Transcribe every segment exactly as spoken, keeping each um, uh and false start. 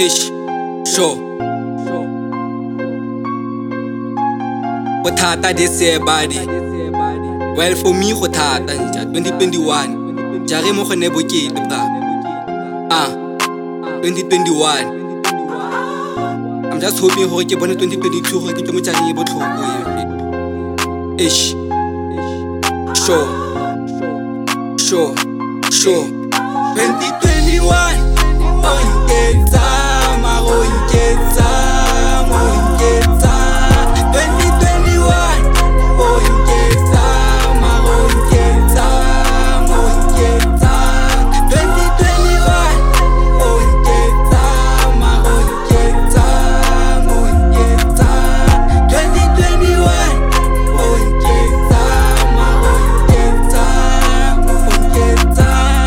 Ish, sure. Bothata this year buddy. Well for me go thata nja twenty twenty-one. Jare mo go ne bokete bra. Ah, twenty twenty-one. I'm just hoping hore ke bone twenty twenty-two hore ke tlo mo tjare e botlhoko e. Ish. Sure. Sure. Sure. twenty twenty-one. Oh, nketsa, maro nketsa, mo nketsa. twenty twenty-one. Oh, nketsa, maro nketsa, mo nketsa. twenty twenty-one. Oh, nketsa, maro nketsa, mo nketsa. twenty twenty-one. Oh, nketsa, maro nketsa, mo nketsa.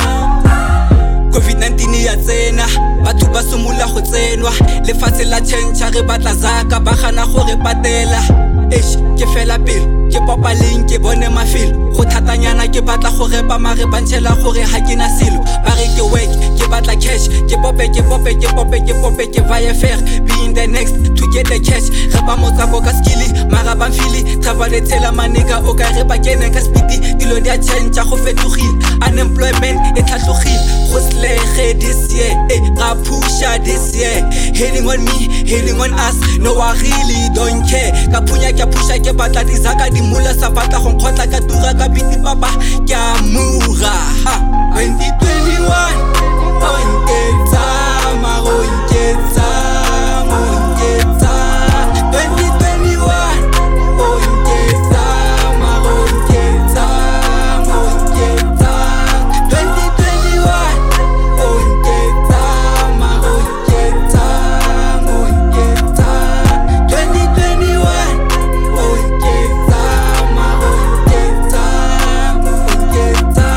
COVID nineteen ya tsena, batho ba somola go tsenwa, lefatshe la tšhentšha re batla zaka ba gana gore patela. Eish, ke fela pele ke popa leng ke bone mafelo go thatanyana ke batla gore ba mare ba ntšhela gore ha ke na selo ba re ke work ke batla cash ke pope ke pope ke pope ke pope ke vaya fair being the next to get the cash re ba motsa bo ka skilli mara ba mfili travel le tela maneka o ka re ba kene ka speed dilo di a tšhentšha go fetogile unemployment e tlhatlogile go slege this year eh ra pusha this year hating on me hating on us no I really don't care ka punya ke pusha ke batla dizaka di mula sa batla go nkgotla ka tura ka biti papa ke a mura twenty twenty-one oh nketsa maro nketsa mo nketsa twenty twenty-one oh nketsa maro nketsa mo nketsa twenty twenty-one oh nketsa maro nketsa mo nketsa twenty twenty-one oh nketsa maro nketsa mo nketsa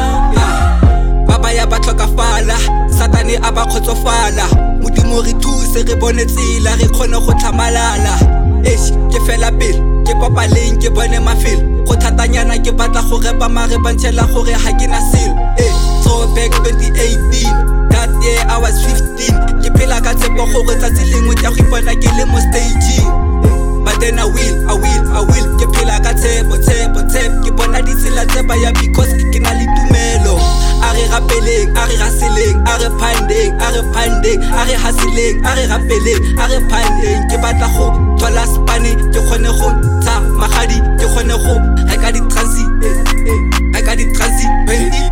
baba ya ba tlhokafala satane a ba kgotsofala modimo re thuse re bone tsela re kgone go tlhamalala eish ke fela pele ke popa leng ke bone mafelo go thatanyana ke batla go repa mare ba ntšhela gore ha ke na selo eh so back twenty eighteen that year I was fifteen ke phela ka tshepo gore tsatsi lengwe ke go ipona ke le mo staging but then I will I will I will ke phela ka tshepo tshepo tshepo ke bona ditsela tse ba ya because ke na le tumelo a re rapeleng a re raseleng a re phandeng a re phandeng a re haseleng a re rapeleng a re phandeng ke batla go thola spane ke kgone go tsa magadi ke kgone go reka di transi reka di transi